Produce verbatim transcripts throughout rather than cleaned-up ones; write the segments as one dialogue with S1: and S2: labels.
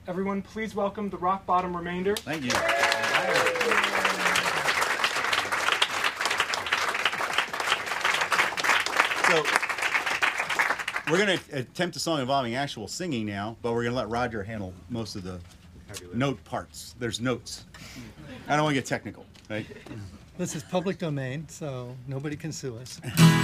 S1: Everyone, please welcome the Rock Bottom Remainder.
S2: Thank you. So, we're going to attempt a song involving actual singing now, but we're going to let Roger handle most of the note parts. There's notes. I don't want to get technical, right?
S3: This is public domain, so nobody can sue us.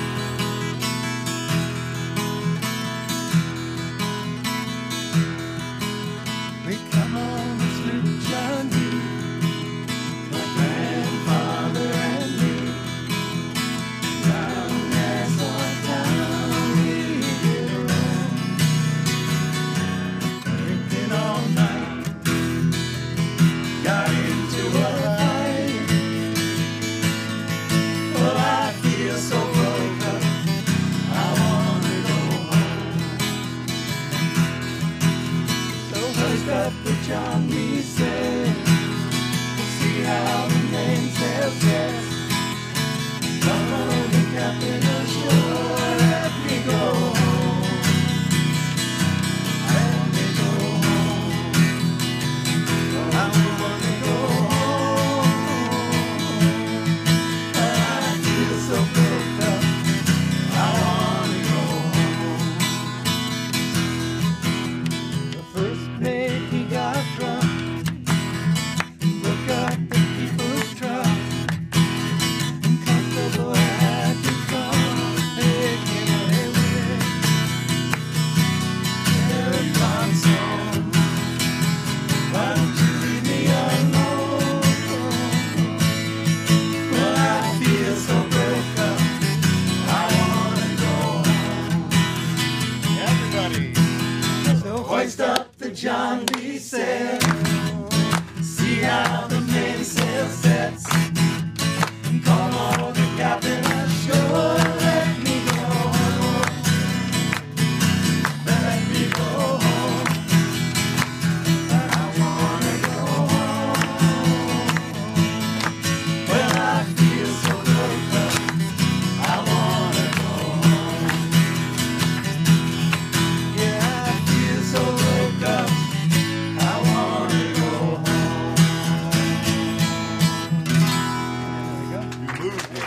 S3: We come on this little journey, my grandfather and me. Round as our town we get around, drinking all night, got into a fight. Well, I feel so broke up, I wanna go home. So hoist up the John Lee said, see how the mainsail sets. Come on, the captain ashore, let me go home. Let me go home. I wanna go home. I feel so broke up, I wanna go home. The first mate, he got drunk, broke up the people's truck, and Constable had to come take him away. Eric Johnson, why don't you leave me alone? Well, I feel so broke up, I wanna go home.
S2: Everybody.
S3: So hoist up the John Lee sail, see how the mainsail sets, and call on the captain ashore, let me go home. Let me go home. I wanna go home. Well, I feel so broke up, I wanna go home. Yeah, I feel so broke up, I wanna go home.
S2: You moved it.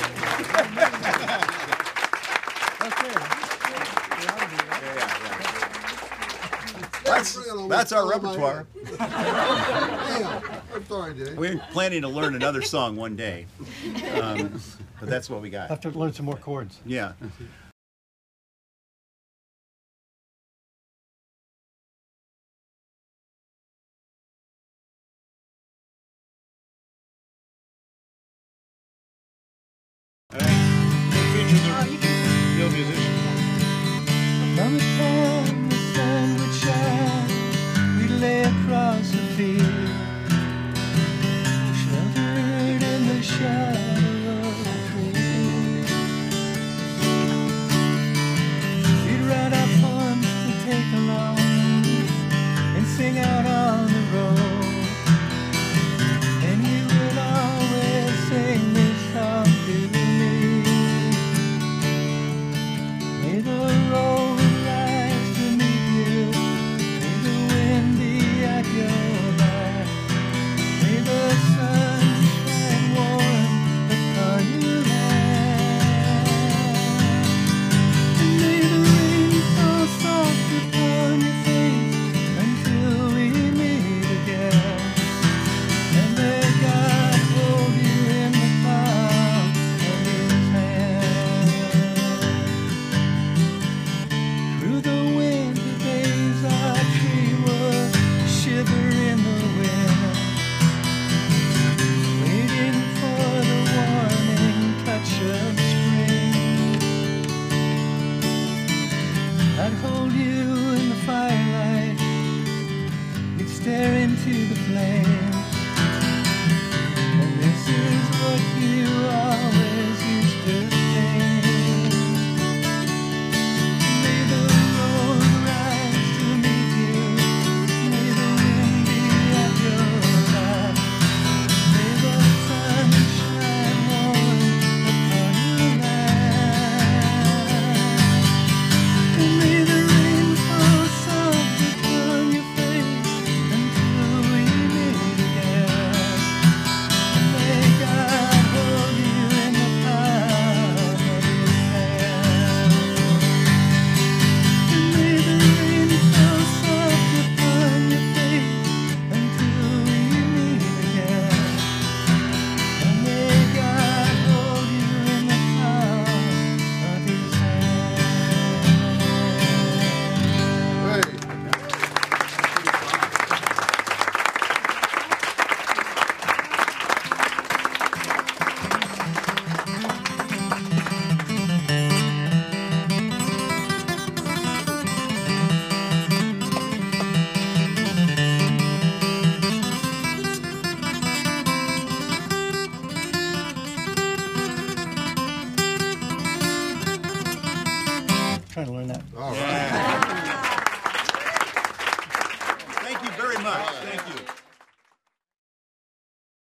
S3: Okay.
S2: That's, that's our repertoire.
S4: Yeah, I'm sorry, Dave.
S2: We're planning to learn another song one day, um, but that's what we got.
S3: Have to learn some more chords.
S2: Yeah.
S3: From the time the sun would shine, we lay across the field, sheltered in the shadow of the trees.
S2: much.